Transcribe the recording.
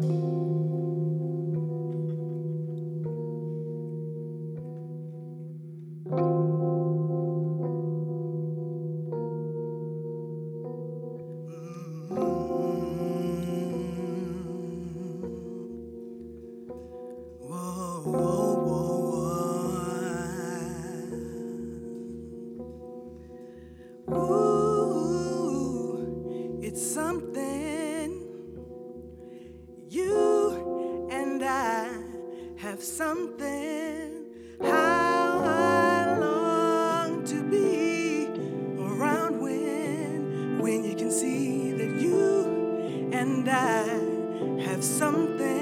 Ooh, it's something. You and I have something. How I long to be around when you can see that you and I have something.